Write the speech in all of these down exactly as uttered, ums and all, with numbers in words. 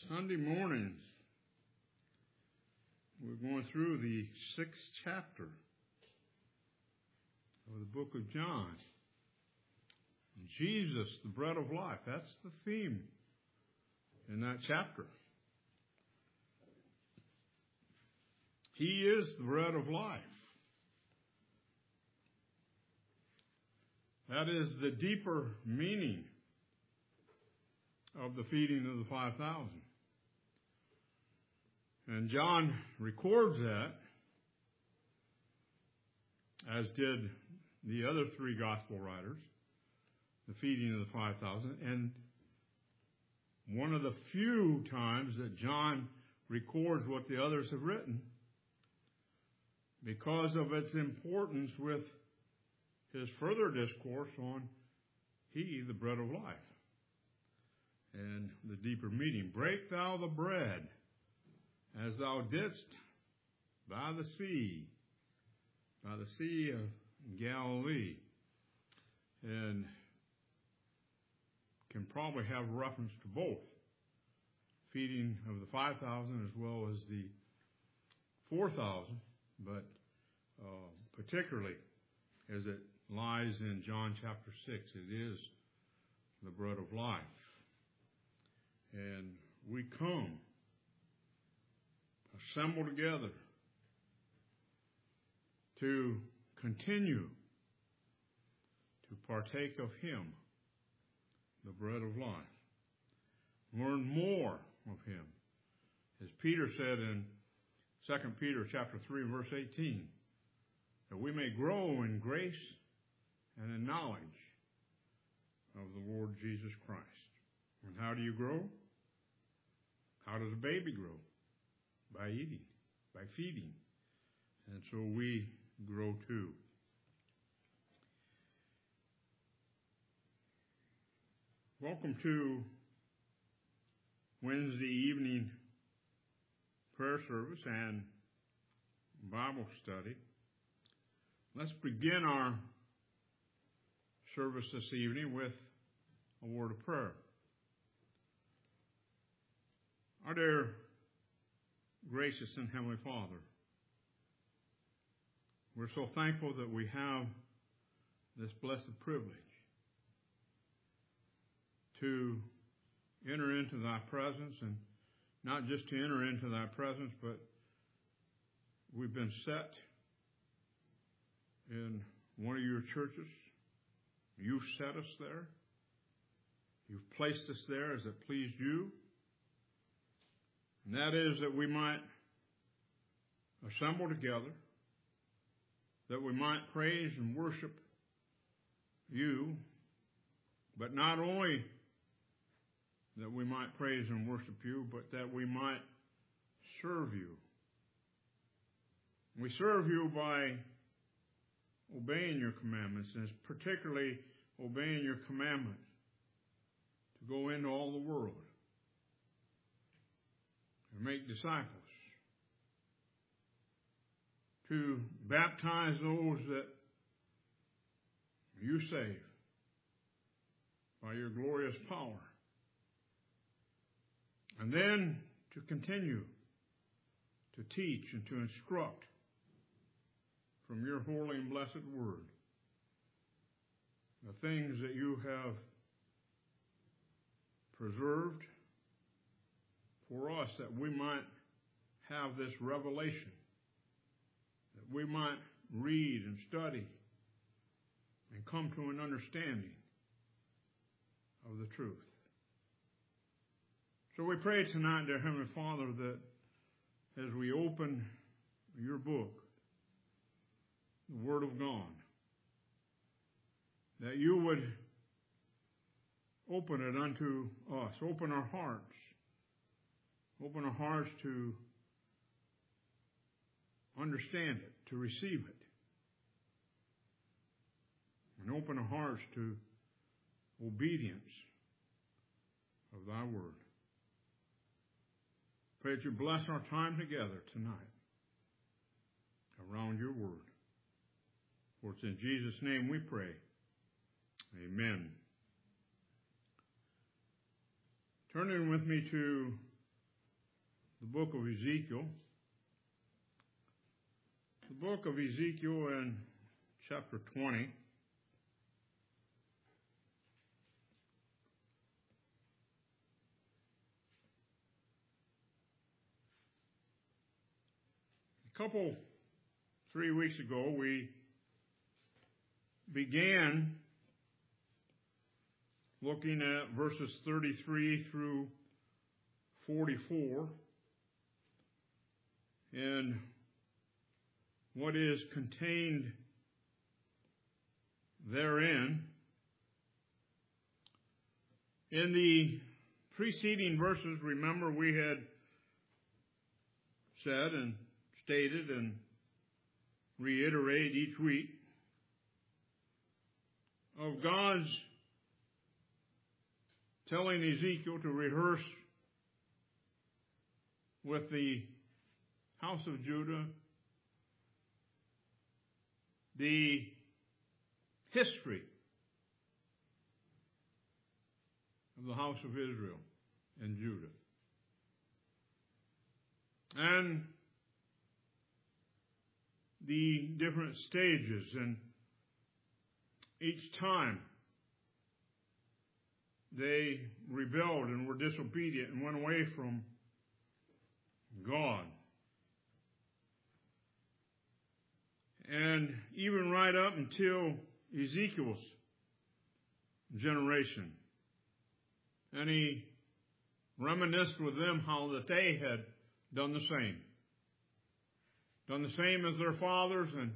Sunday mornings, we're going through the sixth chapter of the book of John. Jesus, the bread of life. That's the theme in that chapter. He is the bread of life. That is the deeper meaning of the feeding of the five thousand. And John records that, as did the other three gospel writers, the feeding of the five thousand. And one of the few times that John records what the others have written, because of its importance with his further discourse on He, the bread of life. And the deeper meaning, break thou the bread as thou didst by the sea, by the sea of Galilee. And can probably have reference to both feeding of the five thousand as well as the four thousand, but uh, particularly as it lies in John chapter six, it is the bread of life. And we come, assemble together to continue to partake of Him, the bread of life. Learn more of Him. As Peter said in Second Peter chapter three, verse eighteen, that we may grow in grace and in knowledge of the Lord Jesus Christ. And how do you grow? How does a baby grow? By eating, by feeding. And so we grow too. Welcome to Wednesday evening prayer service and Bible study. Let's begin our service this evening with a word of prayer. Our dear gracious and Heavenly Father, we're so thankful that we have this blessed privilege to enter into Thy presence, and not just to enter into Thy presence, but we've been set in one of your churches. You've set us there. You've placed us there as it pleased you. And that is that we might assemble together, that we might praise and worship you, but not only that we might praise and worship you, but that we might serve you. We serve you by obeying your commandments, and particularly obeying your commandment to go into all the world and make disciples, to baptize those that you save by your glorious power, and then to continue to teach and to instruct from your holy and blessed word the things that you have preserved for us, that we might have this revelation, that we might read and study and come to an understanding of the truth. So we pray tonight, dear Heavenly Father, that as we open your book, the Word of God, that you would open it unto us, open our hearts, open our hearts to understand it, to receive it, and open our hearts to obedience of thy word. Pray that you bless our time together tonight around your word. For it's in Jesus' name we pray. Amen. Turning with me to the book of Ezekiel. The book of Ezekiel in chapter twenty. A couple, three weeks ago, we began looking at verses thirty-three through forty-four and what is contained therein. In the preceding verses, remember, we had said and stated and reiterated each week of God's telling Ezekiel to rehearse with the house of Judah the history of the house of Israel and Judah. And the different stages, and each time they rebelled and were disobedient and went away from God. And even right up until Ezekiel's generation. And he reminisced with them how that they had done the same. Done the same as their fathers and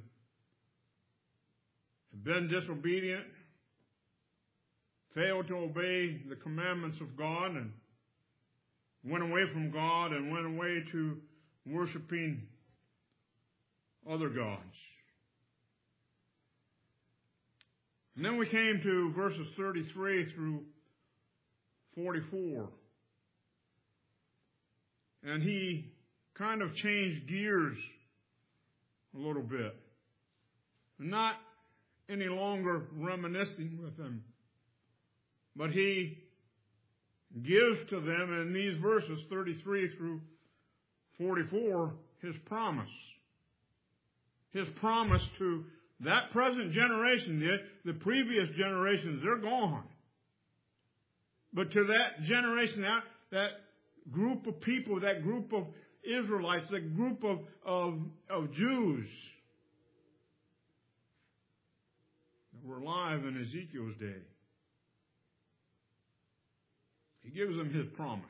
had been disobedient, failed to obey the commandments of God, and went away from God and went away to worshiping other gods. And then we came to verses thirty-three through forty-four. And he kind of changed gears a little bit. Not any longer reminiscing with them, but he gives to them in these verses thirty-three through forty-four his promise. His promise to that present generation. The, the previous generations, they're gone. But to that generation, that, that group of people, that group of Israelites, that group of, of, of Jews that were alive in Ezekiel's day, he gives them his promise.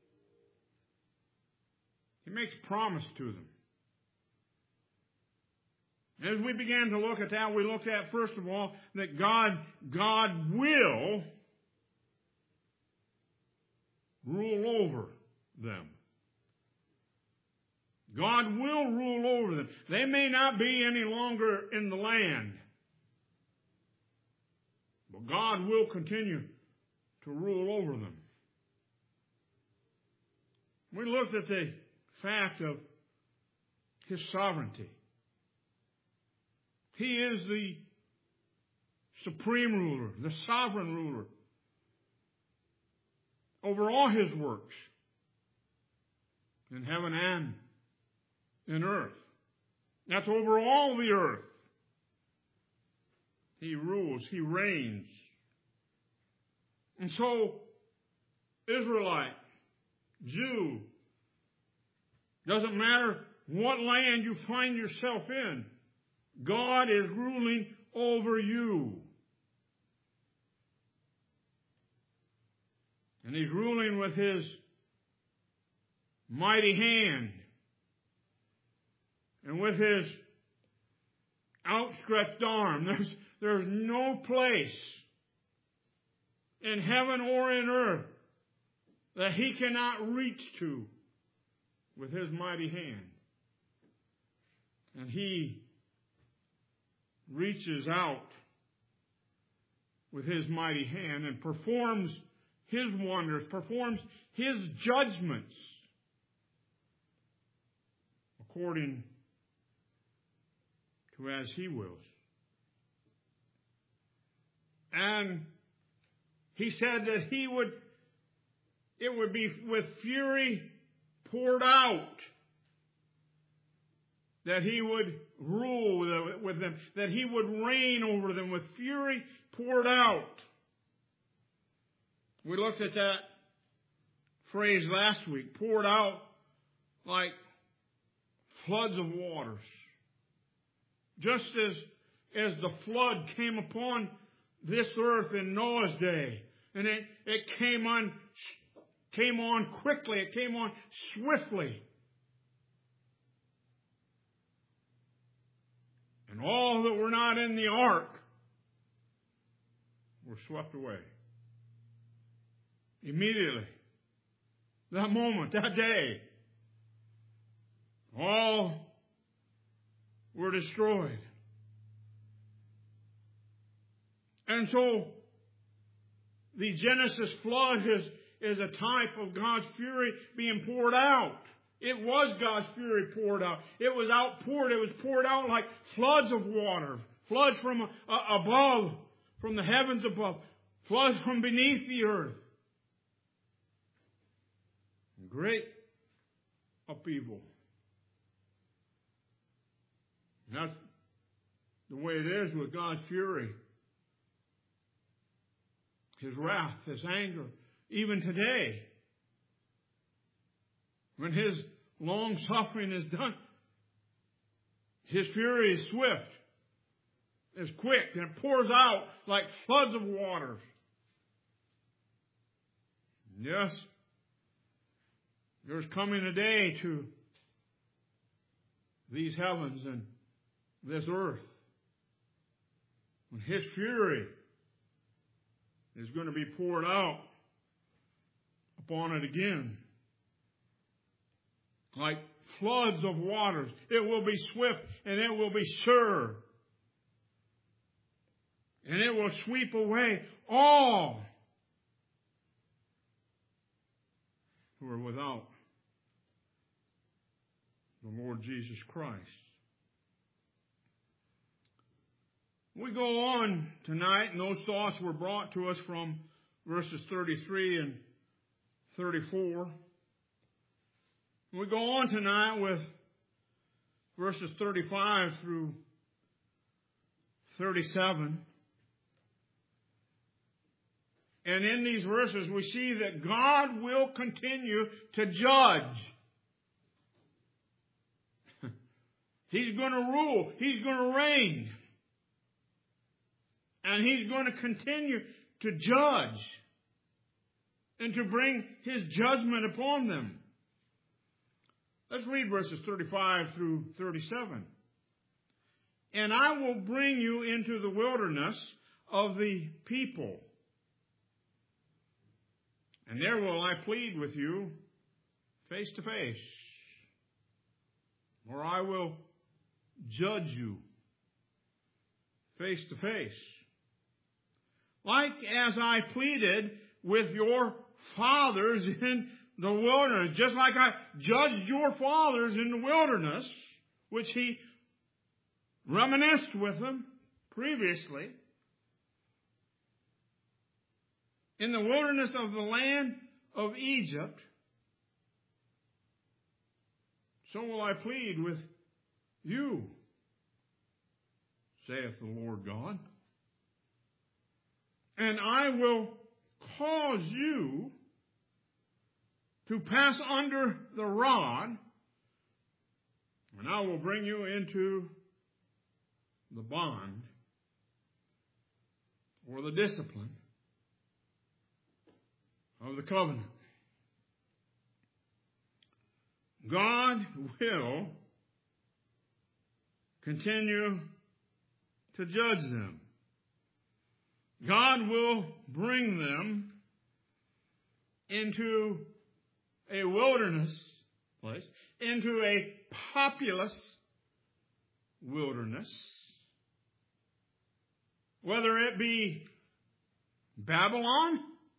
He makes promise to them. As we began to look at that, we looked at, first of all, that God, God will rule over them. God will rule over them. They may not be any longer in the land, but God will continue to rule over them. We looked at the fact of his sovereignty. He is the supreme ruler, the sovereign ruler over all his works in heaven and in earth. That's over all the earth. He rules, he reigns. And so, Israelite, Jew, doesn't matter what land you find yourself in, God is ruling over you. And he's ruling with his mighty hand and with his outstretched arm. There's, there's no place in heaven or in earth that he cannot reach to with his mighty hand. And he reaches out with his mighty hand and performs his wonders, performs his judgments according to as he wills. And he said that he would, it would be with fury poured out, that He would rule with them, that He would reign over them with fury poured out. We looked at that phrase last week, poured out like floods of waters. Just as, as the flood came upon this earth in Noah's day, and it, it came on, came on quickly, it came on swiftly. And all that were not in the ark were swept away. Immediately. That moment, that day. All were destroyed. And so, the Genesis flood is, is a type of God's fury being poured out. It was God's fury poured out. It was outpoured. It was poured out like floods of water. Floods from uh, above, from the heavens above. Floods from beneath the earth. Great upheaval. And that's the way it is with God's fury. His wrath, His anger, even today. When His long suffering is done, His fury is swift, is quick, and it pours out like floods of waters. Yes, there's coming a day to these heavens and this earth when His fury is going to be poured out upon it again. Like floods of waters. It will be swift and it will be sure. And it will sweep away all who are without the Lord Jesus Christ. We go on tonight, and those thoughts were brought to us from verses thirty-three and thirty-four. We go on tonight with verses thirty-five through thirty-seven. And in these verses we see that God will continue to judge. He's going to rule. He's going to reign. And He's going to continue to judge and to bring His judgment upon them. Let's read verses thirty-five through thirty-seven. And I will bring you into the wilderness of the people, and there will I plead with you face to face, or I will judge you face to face. Like as I pleaded with your fathers in the wilderness, just like I judged your fathers in the wilderness, which He reminisced with them previously. In the wilderness of the land of Egypt, so will I plead with you, saith the Lord God. And I will cause you to pass under the rod, and I will bring you into the bond or the discipline of the covenant. God will continue to judge them. God will bring them into a wilderness place, into a populous wilderness, whether it be Babylon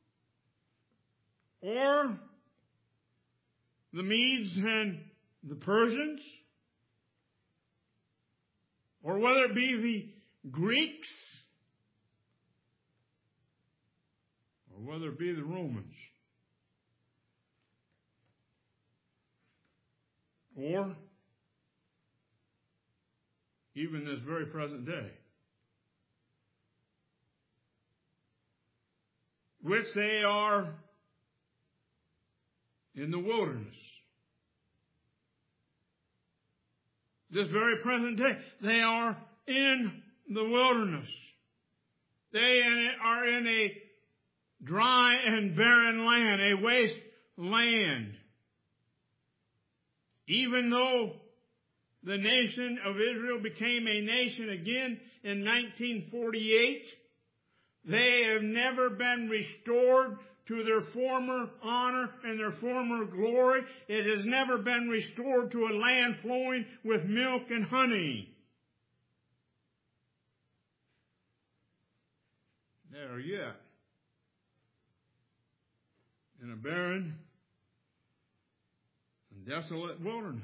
or the Medes and the Persians, or whether it be the Greeks, or whether it be the Romans. or even this very present day, which they are in the wilderness. This very present day, they are in the wilderness. They are in a dry and barren land, a waste land. Even though the nation of Israel became a nation again in nineteen forty-eight, they have never been restored to their former honor and their former glory. It has never been restored to a land flowing with milk and honey. They are yet in a barren and desolate wilderness.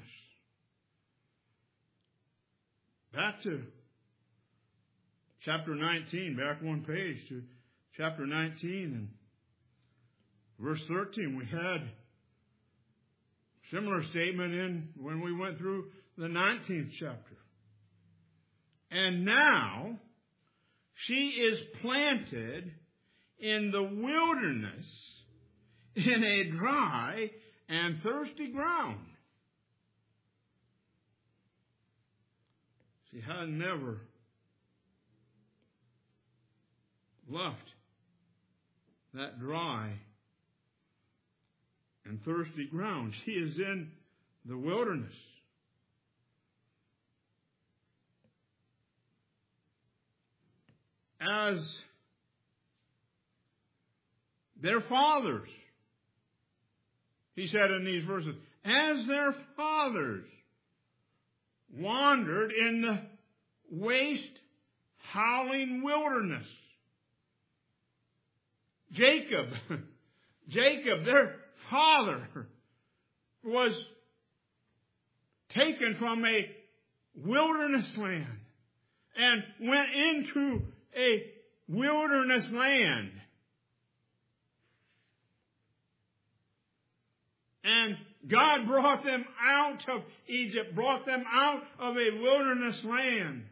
Back to chapter nineteen, back one page to chapter nineteen and verse thirteen. We had a similar statement in when we went through the nineteenth chapter. And now she is planted in the wilderness in a dry and thirsty ground. She had never left that dry and thirsty ground. She is in the wilderness. As their fathers, he said in these verses, as their fathers wandered in the waste, howling wilderness. Jacob, Jacob, their father, was taken from a wilderness land and went into a wilderness land. And God brought them out of Egypt, brought them out of a wilderness land,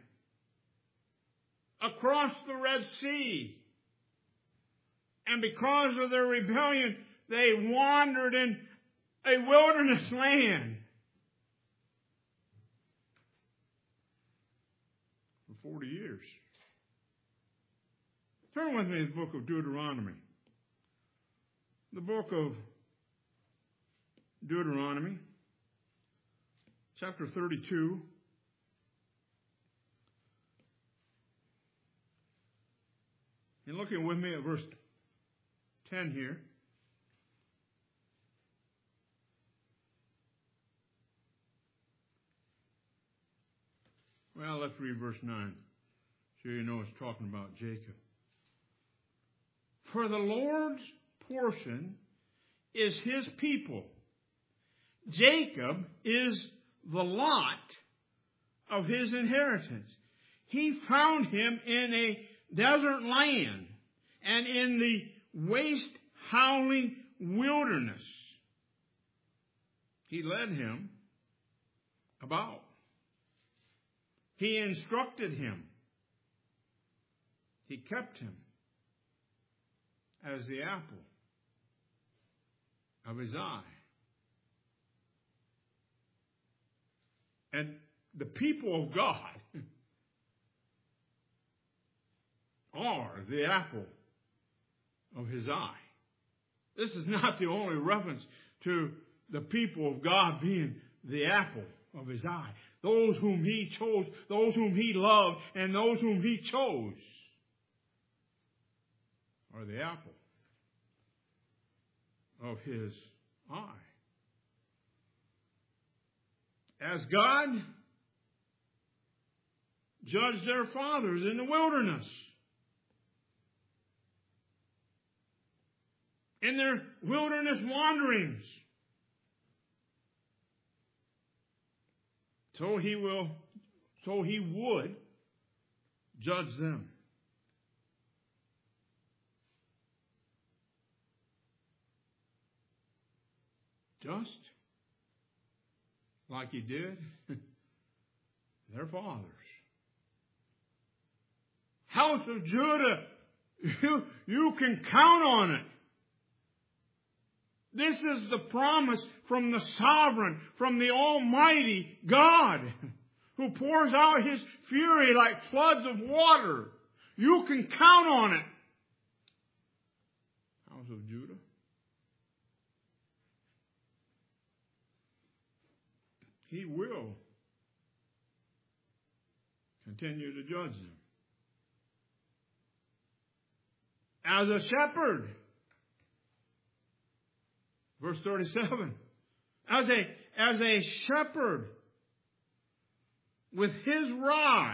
across the Red Sea. And because of their rebellion, they wandered in a wilderness land for forty years. Turn with me to the book of Deuteronomy. The book of Deuteronomy, chapter thirty-two. And looking with me at verse ten here. Well, let's read verse nine, so you know it's talking about Jacob. For the Lord's portion is his people. Jacob is the lot of his inheritance. He found him in a desert land and in the waste, howling wilderness. He led him about. He instructed him. He kept him as the apple of his eye. And the people of God are the apple of his eye. This is not the only reference to the people of God being the apple of his eye. Those whom he chose, those whom he loved, and those whom he chose are the apple of his eye. As God judged their fathers in the wilderness, in their wilderness wanderings, so he will, so he would judge them. Just like He did their fathers. House of Judah, you, you can count on it. This is the promise from the sovereign, from the Almighty God, who pours out His fury like floods of water. You can count on it. House of Judah. He will continue to judge them. As a shepherd, verse thirty-seven, as a, as a shepherd with his rod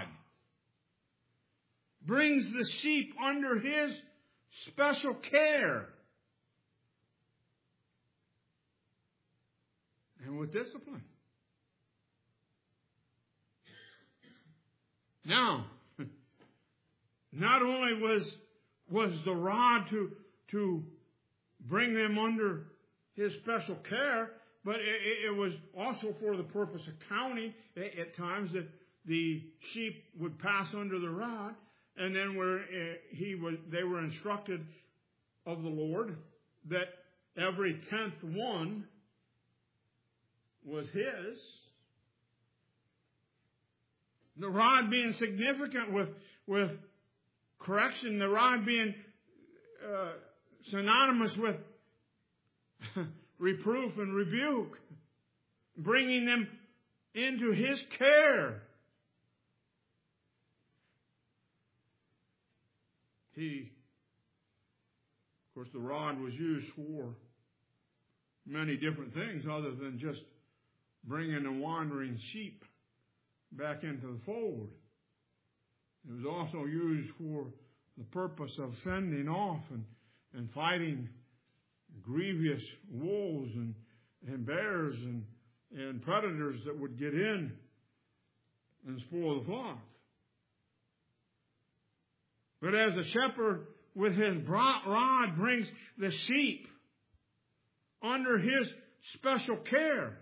brings the sheep under his special care and with discipline. Now, not only was, was the rod to, to bring them under his special care, but it, it was also for the purpose of counting at times that the sheep would pass under the rod, and then where he was, they were instructed of the Lord that every tenth one was his. The rod being significant with, with correction, the rod being uh, synonymous with reproof and rebuke, bringing them into his care. He, of course, the rod was used for many different things other than just bringing a wandering sheep back into the fold. It was also used for the purpose of fending off and, and fighting grievous wolves and, and bears and, and predators that would get in and spoil the flock. But as a shepherd with his rod brings the sheep under his special care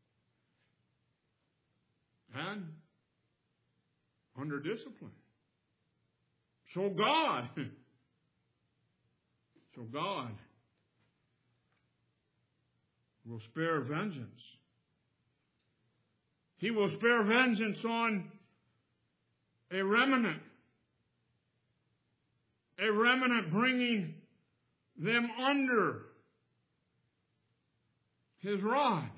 and under discipline. So God, so God will spare vengeance. He will spare vengeance on a remnant. A remnant bringing them under his rod.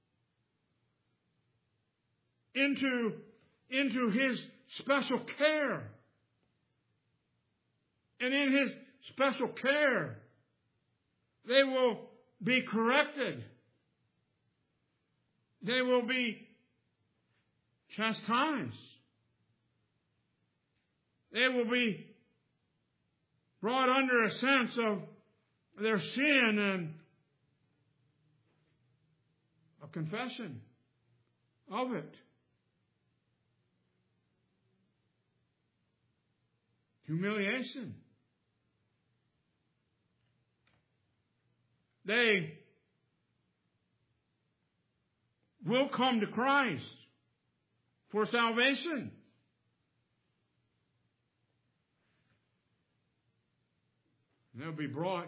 Into, into his special care. And in his special care, they will be corrected. They will be chastised. They will be brought under a sense of their sin and a confession of it. Humiliation. They will come to Christ for salvation. They'll be brought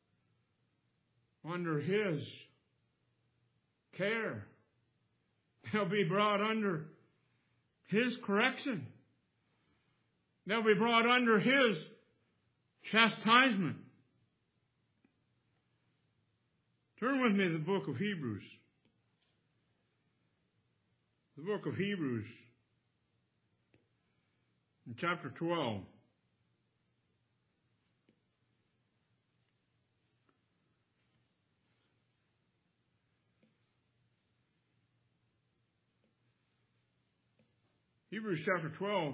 under his care. They'll be brought under his correction. They'll be brought under his chastisement. Turn with me to the book of Hebrews. The book of Hebrews, in chapter twelve. Hebrews chapter twelve.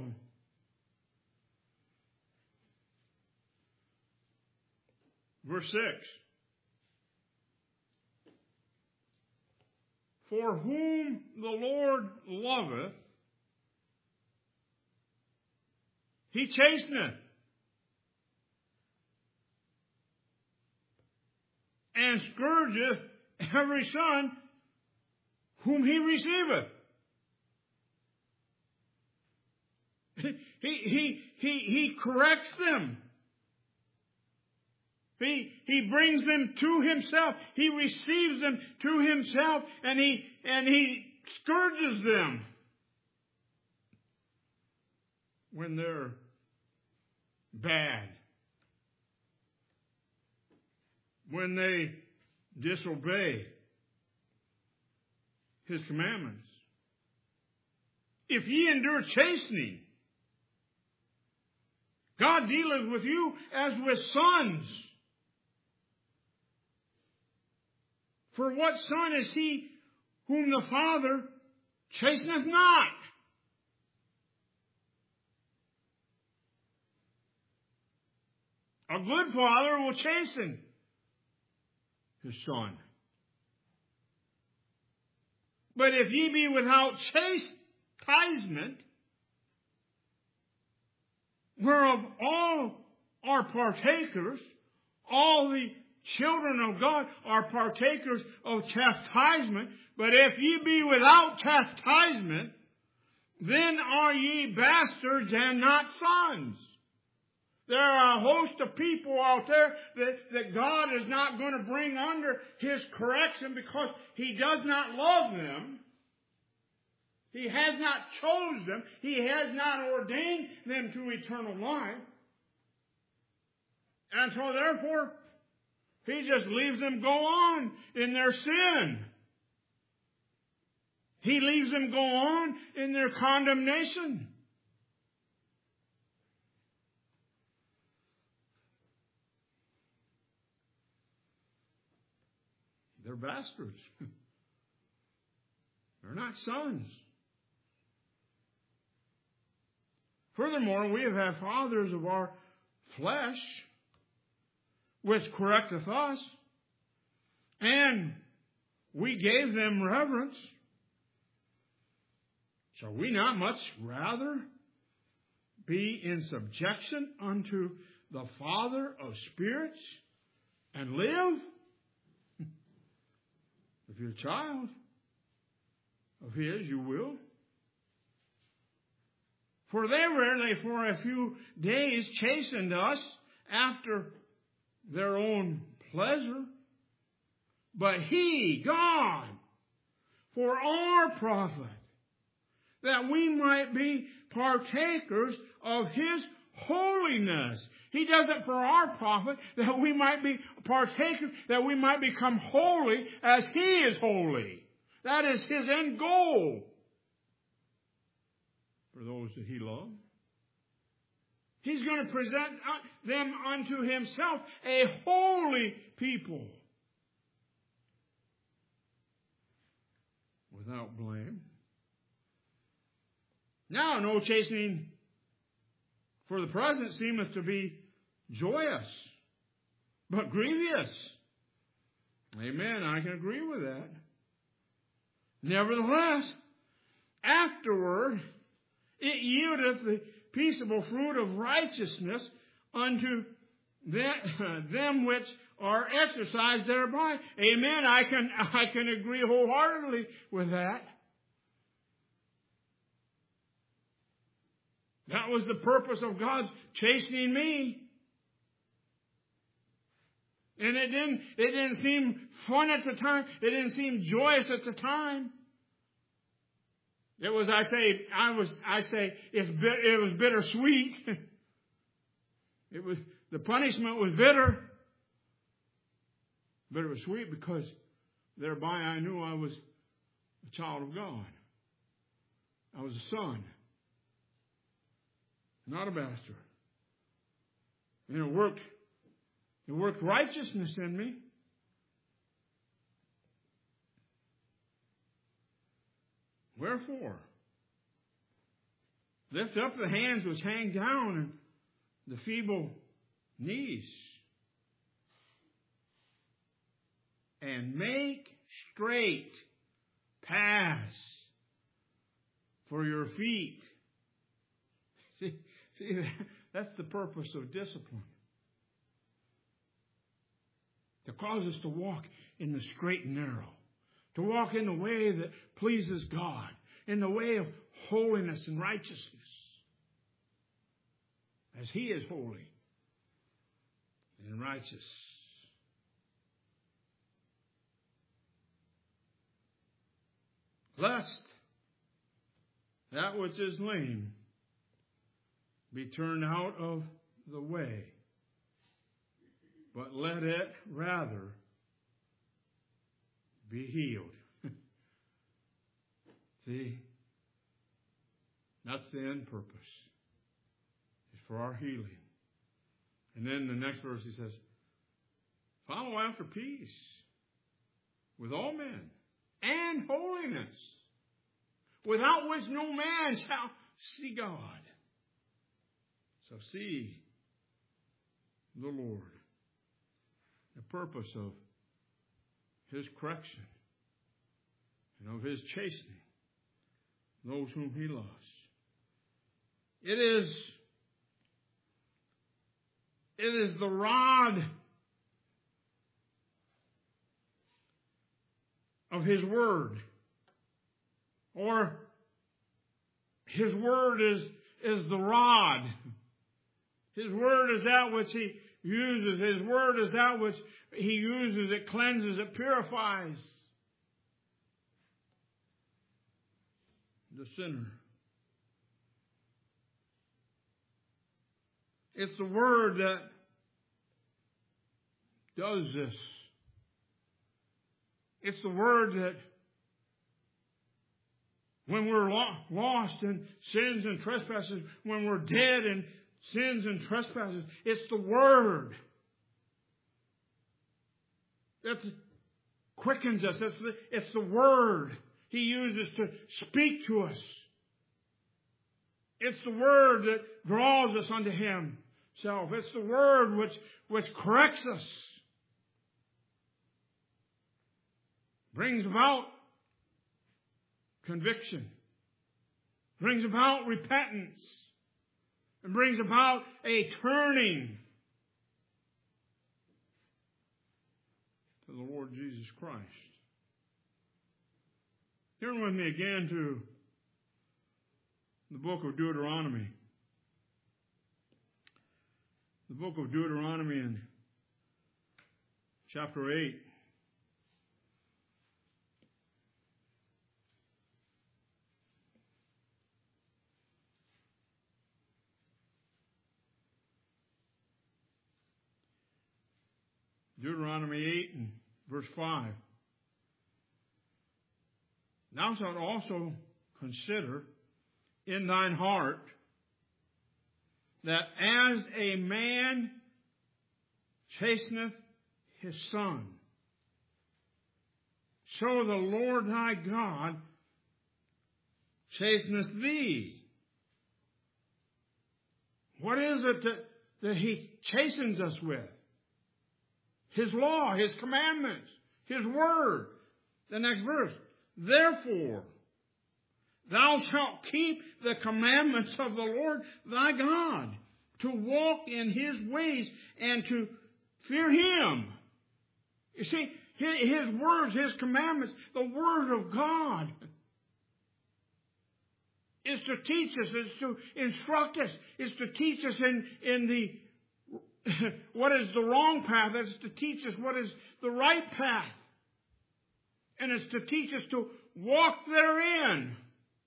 Verse six. For whom the Lord loveth, he chasteneth, and scourgeth every son whom he receiveth. He, he, he, he corrects them. He, he brings them to himself. He receives them to himself, and he, and he scourges them when they're bad, when they disobey his commandments. If ye endure chastening, God dealeth with you as with sons. For what son is he whom the Father chasteneth not? A good father will chasten his son. But if ye be without chastisement, whereof all are partakers, all the children of God are partakers of chastisement, but if ye be without chastisement, then are ye bastards and not sons. There are a host of people out there that, that God is not going to bring under his correction because he does not love them. He has not chosen them. He has not ordained them to eternal life. And so therefore, he just leaves them go on in their sin. He leaves them go on in their condemnation. They're bastards. They're not sons. Furthermore, we have had fathers of our flesh, which correcteth us, and we gave them reverence. Shall we not much rather be in subjection unto the Father of spirits and live? If you're a child of his, you will. For they rarely for a few days chastened us after their own pleasure. But he, God, for our profit, that we might be partakers of his holiness. He does it for our profit, that we might be partakers, that we might become holy as he is holy. That is his end goal for those that he loves. He's going to present them unto himself a holy people, without blame. Now, no chastening for the present seemeth to be joyous, but grievous. Amen. I can agree with that. Nevertheless, afterward, it yieldeth the peaceable fruit of righteousness unto them which are exercised thereby. Amen. I can, I can agree wholeheartedly with that. That was the purpose of God chastening me. And it didn't, it didn't seem fun at the time. It didn't seem joyous at the time. It was, I say, I was, I say, it's, it was bittersweet. It was, the punishment was bitter. But it was sweet because thereby I knew I was a child of God. I was a son, not a bastard. And it worked, it worked righteousness in me. Wherefore, lift up the hands which hang down and the feeble knees, and make straight paths for your feet. See, see, that's the purpose of discipline. To cause us to walk in the straight and narrow. To walk in the way that pleases God, in the way of holiness and righteousness, as He is holy and righteous. Lest that which is lame be turned out of the way, but let it rather be healed. See, that's the end purpose. It's for our healing. And then the next verse he says, follow after peace with all men and holiness, without which no man shall see God. So see the Lord, the purpose of His correction and of His chastening those whom He loves. It is, it is the rod of His Word. Or His Word is, is the rod. His Word is that which He uses. His Word is that which He uses. It cleanses, it purifies the sinner. It's the Word that does this. It's the Word that when we're lost in sins and trespasses, when we're dead in sins and trespasses, it's the Word that quickens us. It's the, it's the Word He uses to speak to us. It's the Word that draws us unto Himself. It's the Word which, which corrects us, brings about conviction, brings about repentance, and brings about a turning to the Lord Jesus Christ. Turn with me again to the book of Deuteronomy. The book of Deuteronomy in chapter eight. Deuteronomy eight and verse five. Thou shalt also consider in thine heart that as a man chasteneth his son, so the Lord thy God chasteneth thee. What is it that, that He chastens us with? His law, His commandments, His word. The next verse. Therefore, thou shalt keep the commandments of the Lord thy God, to walk in His ways and to fear Him. You see, His words, His commandments, the Word of God is to teach us, is to instruct us, is to teach us in, in the what is the wrong path. It's to teach us what is the right path. And it's to teach us to walk therein.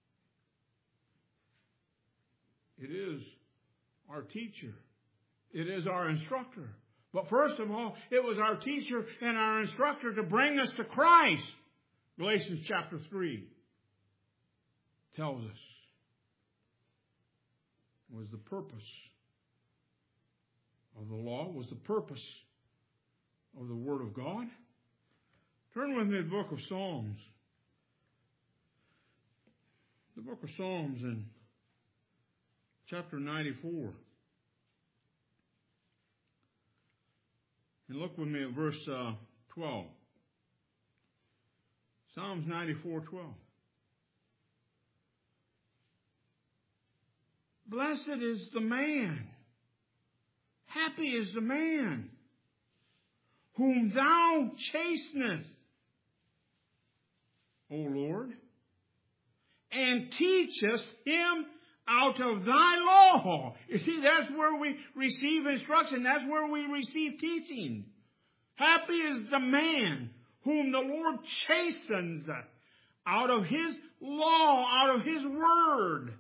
It is our teacher. It is our instructor. But first of all, it was our teacher and our instructor to bring us to Christ. Galatians chapter three tells us was the purpose of the law, was the purpose of the Word of God. Turn with me to the book of Psalms. The book of Psalms in chapter ninety-four. And look with me at verse uh, twelve. Psalms ninety-four twelve. Blessed is the man, happy is the man, whom thou chastenest, O Lord, and teachest him out of thy law. You see, that's where we receive instruction. That's where we receive teaching. Happy is the man whom the Lord chastens out of his law, out of his word.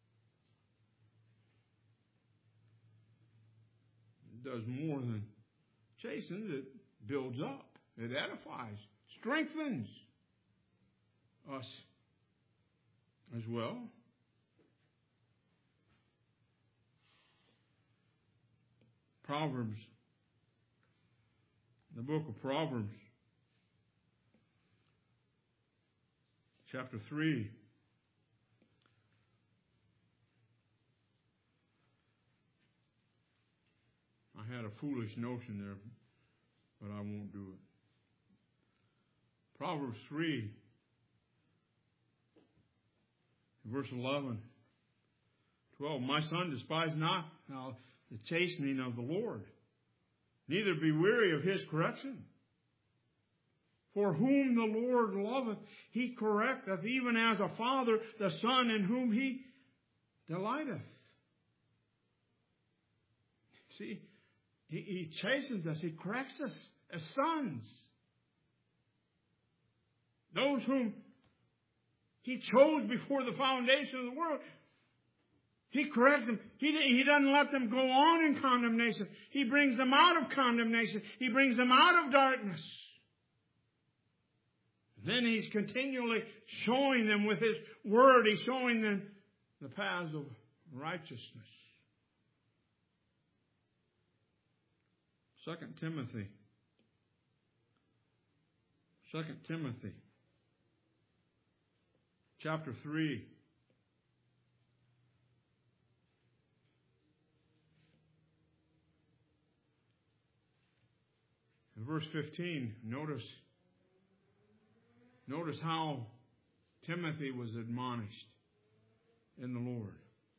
It does more than chastens. It builds up. It edifies, strengthens us as well. Proverbs, the book of Proverbs, chapter three. I had a foolish notion there, but I won't do it. Proverbs three, verse eleven, twelve. My son, despise not now the chastening of the Lord, neither be weary of his correction. For whom the Lord loveth, he correcteth, even as a father the son in whom he delighteth. See, he, he chastens us, he corrects us as sons. Those whom he chose before the foundation of the world, he corrects them. He, he doesn't let them go on in condemnation. He brings them out of condemnation. He brings them out of darkness. Then he's continually showing them with his word. He's showing them the paths of righteousness. Second Timothy. Second Timothy. Chapter three. In verse fifteen, notice, notice how Timothy was admonished in the Lord.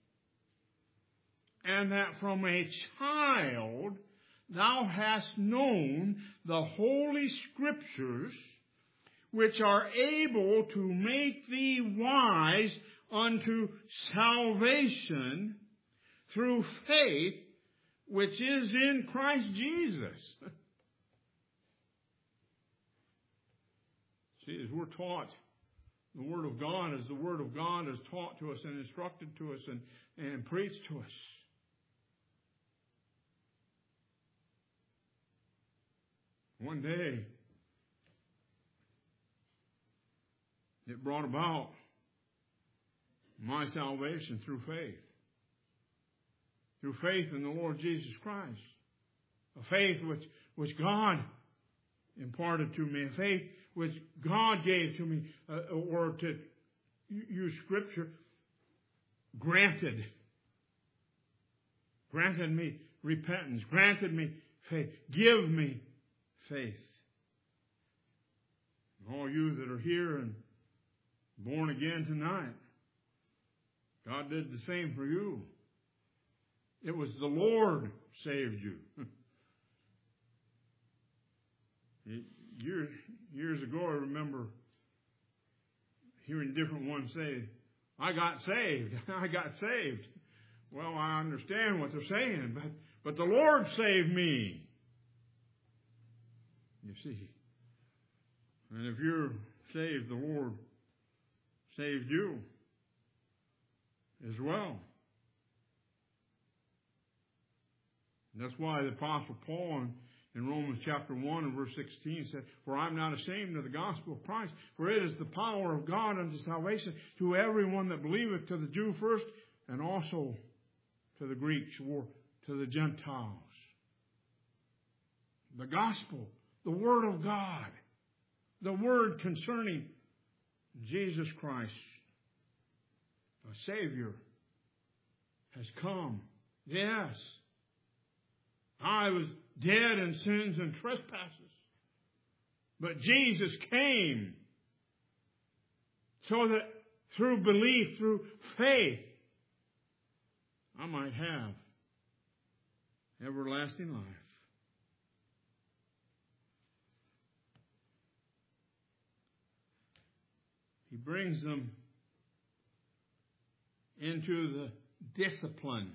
And that from a child thou hast known the holy scriptures, which are able to make thee wise unto salvation through faith, which is in Christ Jesus. See, as we're taught the Word of God, as the Word of God is taught to us and instructed to us and, and preached to us, one day, it brought about my salvation through faith. Through faith in the Lord Jesus Christ. A faith which, which God imparted to me. A faith which God gave to me. Uh, or to use Scripture, granted. Granted me repentance. Granted me faith. Give me faith. All you that are here and born again tonight, God did the same for you. It was the Lord saved you. Years, years ago, I remember hearing different ones say, I got saved. I got saved. Well, I understand what they're saying, but, but the Lord saved me. You see. And if you're saved, the Lord saved you as well. And that's why the Apostle Paul in, in Romans chapter one and verse sixteen said, For I am not ashamed of the gospel of Christ, for it is the power of God unto salvation to everyone that believeth, to the Jew first, and also to the Greeks or to the Gentiles. The gospel, the Word of God, the Word concerning Jesus Christ, a Savior, has come. Yes. I was dead in sins and trespasses. But Jesus came so that through belief, through faith, I might have everlasting life. brings them into the discipline,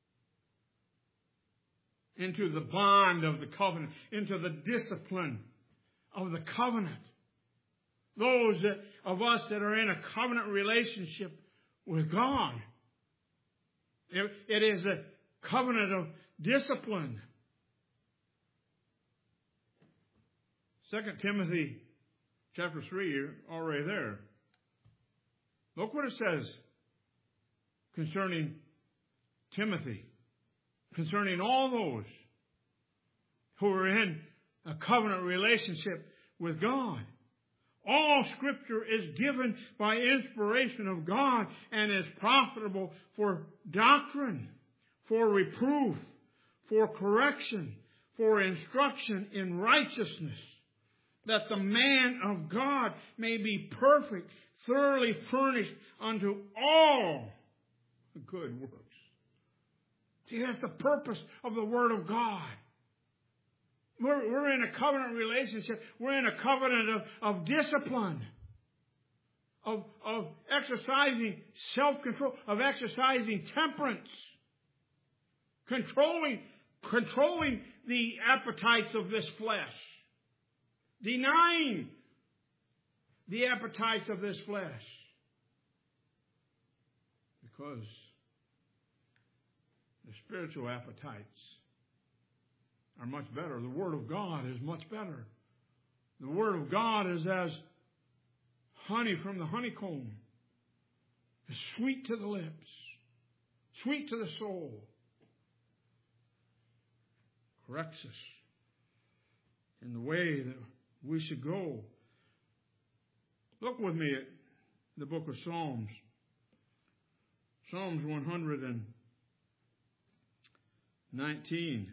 into the bond of the covenant, into the discipline of the covenant. Those that, of us that are in a covenant relationship with God, it, it is a covenant of discipline. Second Timothy chapter three, you're already there. Look what it says concerning Timothy, concerning all those who are in a covenant relationship with God. All Scripture is given by inspiration of God and is profitable for doctrine, for reproof, for correction, for instruction in righteousness, that the man of God may be perfect, thoroughly furnished unto all good works. See, that's the purpose of the Word of God. We're, we're in a covenant relationship. We're in a covenant of, of discipline, of, of exercising self-control, of exercising temperance, controlling, controlling the appetites of this flesh, denying the appetites of this flesh. Because the spiritual appetites are much better. The Word of God is much better. The Word of God is as honey from the honeycomb. It's sweet to the lips, sweet to the soul. Corrects us in the way that we should go. Look with me at the book of Psalms. Psalms one hundred nineteen.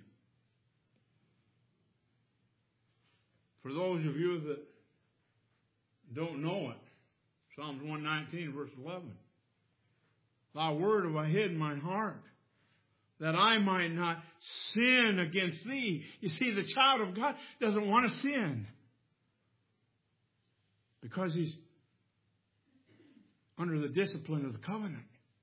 For those of you that don't know it, Psalms one nineteen, verse eleven. Thy word have I hid in mine heart, that I might not sin against thee. You see, the child of God doesn't want to sin, because he's under the discipline of the covenant.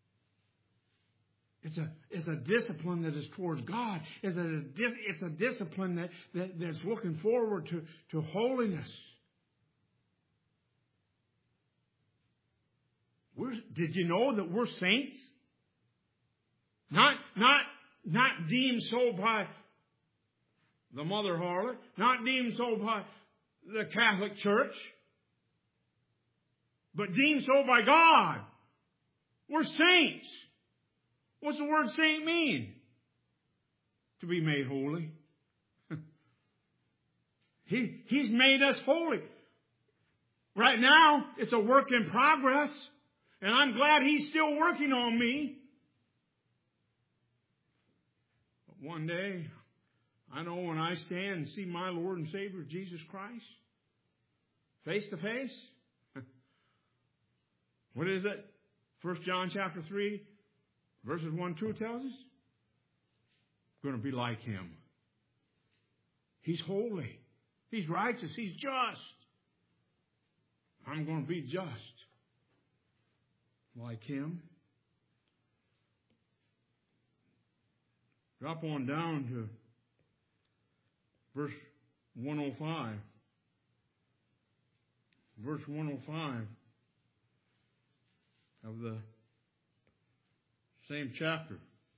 It's a, it's a discipline that is towards God. It's a, it's a discipline that, that, that's looking forward to, to holiness. We're, did you know that we're saints? Not, not, not deemed so by the mother harlot, not deemed so by the Catholic Church, but deemed so by God. We're saints. What's the word saint mean? To be made holy. he, he's made us holy. Right now, it's a work in progress. And I'm glad He's still working on me. But one day, I know when I stand and see my Lord and Savior, Jesus Christ, face to face. What is it? First John chapter three. Verses one and two tells us, going to be like Him. He's holy. He's righteous. He's just. I'm going to be just like Him. Drop on down to verse one oh five. Verse one oh five of the same chapter.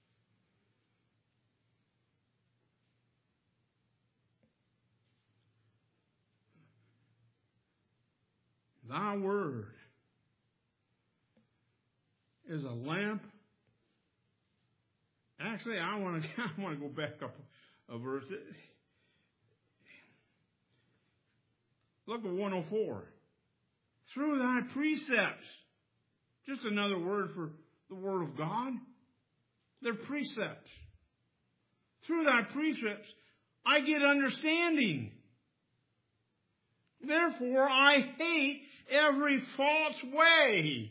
Thy word is a lamp. Actually, I want to I want to go back up a verse. Look at one oh four. Through thy precepts. Just another word for the Word of God. They're precepts. Through thy precepts, I get understanding. Therefore, I hate every false way.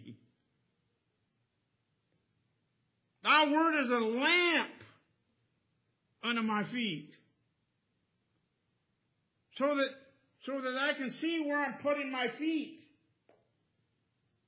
Thy word is a lamp under my feet, so that so that I can see where I'm putting my feet.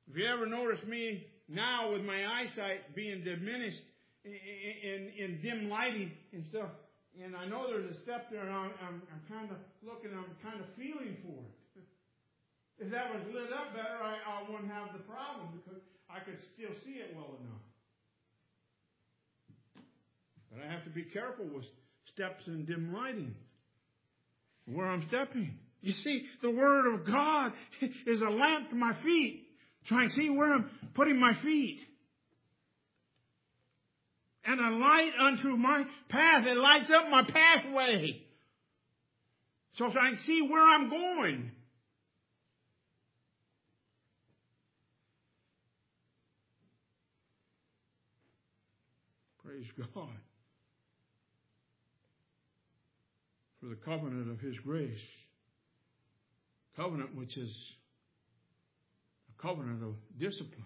If you ever notice me now with my eyesight being diminished in, in, in dim lighting and stuff, and I know there's a step there, and I'm, I'm, I'm kind of looking, I'm kind of feeling for it. If that was lit up better, I, I wouldn't have the problem because I could still see it well enough. But I have to be careful with steps in dim lighting, where I'm stepping. You see, the Word of God is a lamp to my feet. So I see where I'm putting my feet. And a light unto my path. It lights up my pathway. So I can see where I'm going. Praise God for the covenant of His grace. Covenant which is a covenant of discipline.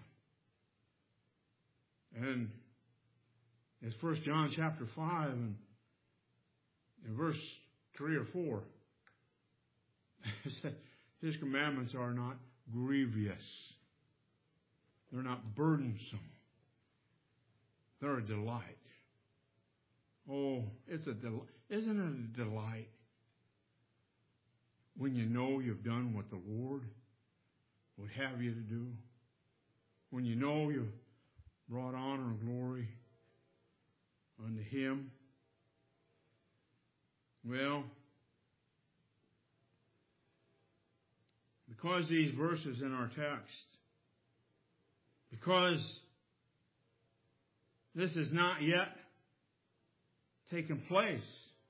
And it's First John chapter five and in verse three or four. It said, His commandments are not grievous. They're not burdensome. They're a delight. Oh, it's a del- isn't it a delight when you know you've done what the Lord would have you to do? When you know you've brought honor and glory unto Him? Well, because these verses in our text, because this has not yet taken place,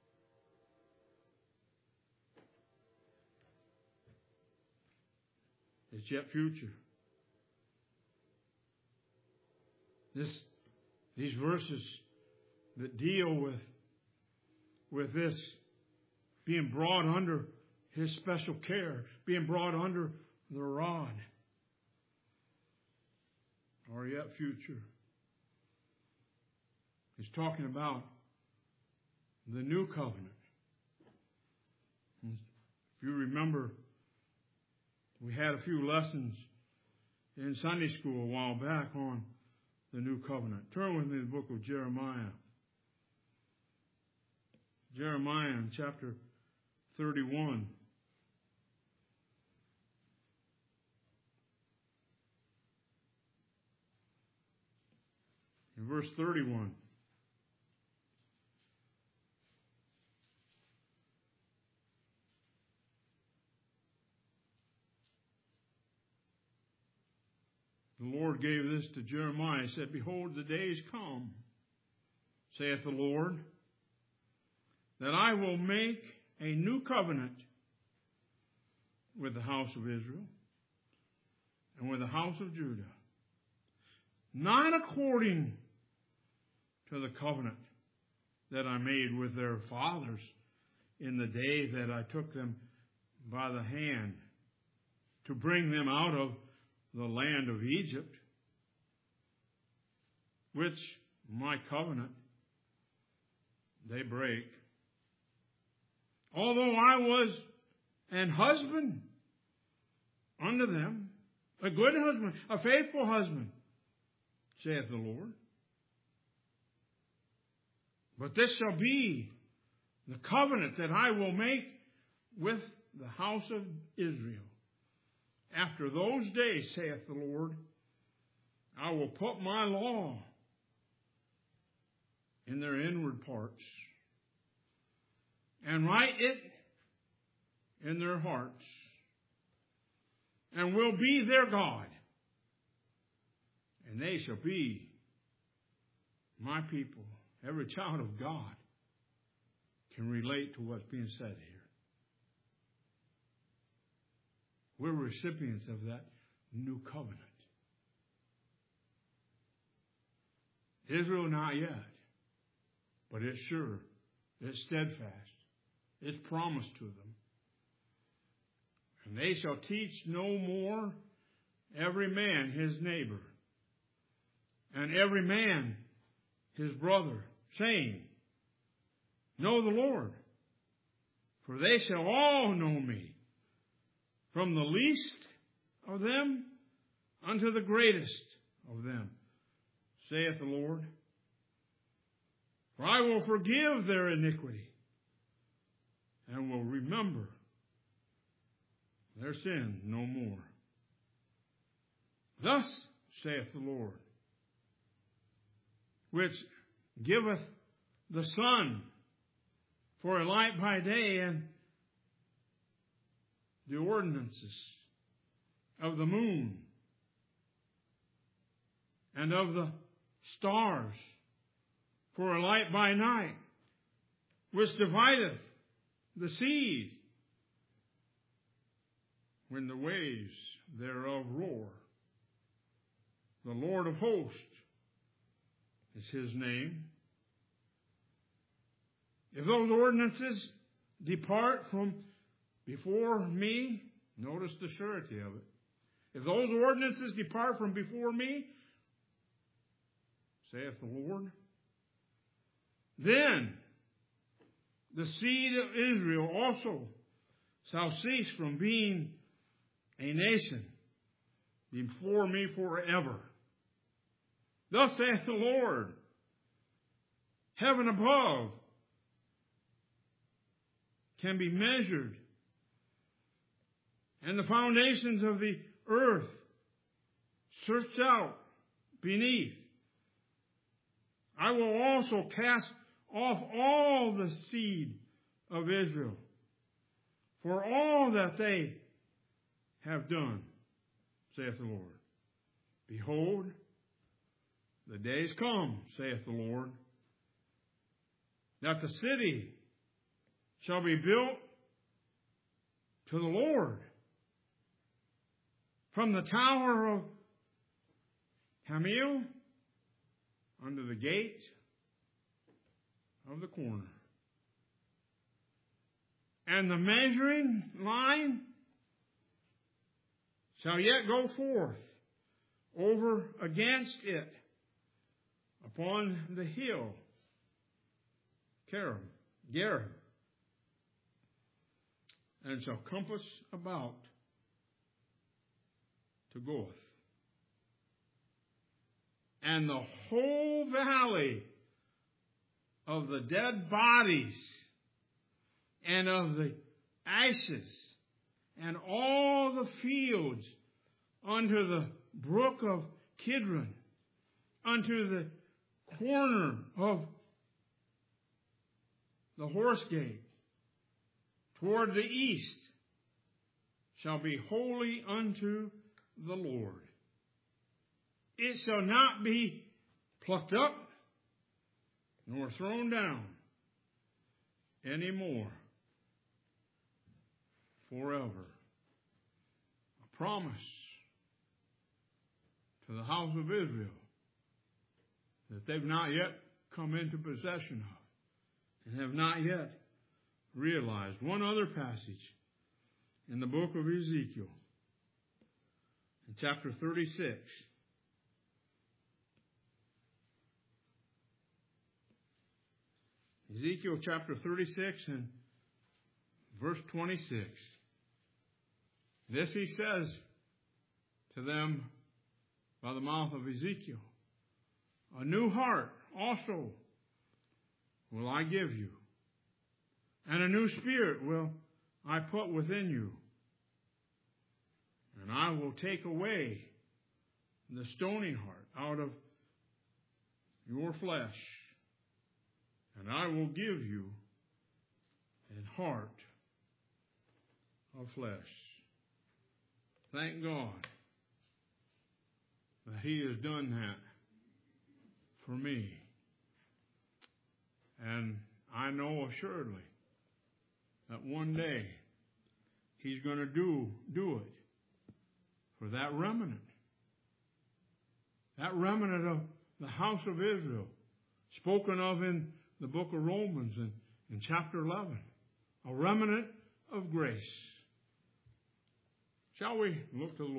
it's yet future. This, these verses that deal with, with this being brought under His special care, being brought under the rod, are yet future. He's talking about the new covenant. If you remember, we had a few lessons in Sunday school a while back on the new covenant. Turn with me to the book of Jeremiah. Jeremiah in chapter thirty-one. In verse thirty-one. The Lord gave this to Jeremiah. He said, Behold, the days come, saith the Lord, that I will make a new covenant with the house of Israel and with the house of Judah, not according to the covenant that I made with their fathers in the day that I took them by the hand to bring them out of the land of Egypt, which my covenant they break. Although I was an husband unto them, a good husband, a faithful husband, saith the Lord. But this shall be the covenant that I will make with the house of Israel. After those days, saith the Lord, I will put my law in their inward parts and write it in their hearts, and will be their God, and they shall be my people. Every child of God can relate to what's being said here. We're recipients of that new covenant. Israel not yet, but it's sure, it's steadfast, it's promised to them. And they shall teach no more every man his neighbor, and every man his brother, saying, Know the Lord, for they shall all know me, from the least of them unto the greatest of them, saith the Lord. For I will forgive their iniquity, and will remember their sin no more. Thus saith the Lord, which giveth the sun for a light by day, and the ordinances of the moon and of the stars for a light by night, which divideth the seas when the waves thereof roar. The Lord of hosts is his name. If those ordinances depart from before me, notice the surety of it. If those ordinances depart from before me, saith the Lord, then the seed of Israel also shall cease from being a nation before me forever. Thus saith the Lord, heaven above can be measured, and the foundations of the earth searched out beneath. I will also cast off all the seed of Israel for all that they have done, saith the Lord. Behold, the days come, saith the Lord, that the city shall be built to the Lord, from the tower of Hamil unto the gate of the corner. And the measuring line shall yet go forth over against it upon the hill Kerim, Gerim, and shall compass about to Goth. And the whole valley of the dead bodies and of the ashes and all the fields unto the brook of Kidron, unto the corner of the horse gate, toward the east, shall be holy unto the Lord. It shall not be plucked up nor thrown down any more forever. A promise to the house of Israel that they've not yet come into possession of and have not yet realized. One other passage in the book of Ezekiel, in chapter thirty-six. Ezekiel chapter thirty-six and verse twenty-six. This he says to them by the mouth of Ezekiel. A new heart also will I give you, and a new spirit will I put within you. And I will take away the stony heart out of your flesh, and I will give you a heart of flesh. Thank God that he has done that for me. And I know assuredly that one day he's going to do, do it for that remnant. That remnant of the house of Israel, spoken of in the book of Romans in, in chapter eleven. A remnant of grace. Shall we look to the Lord?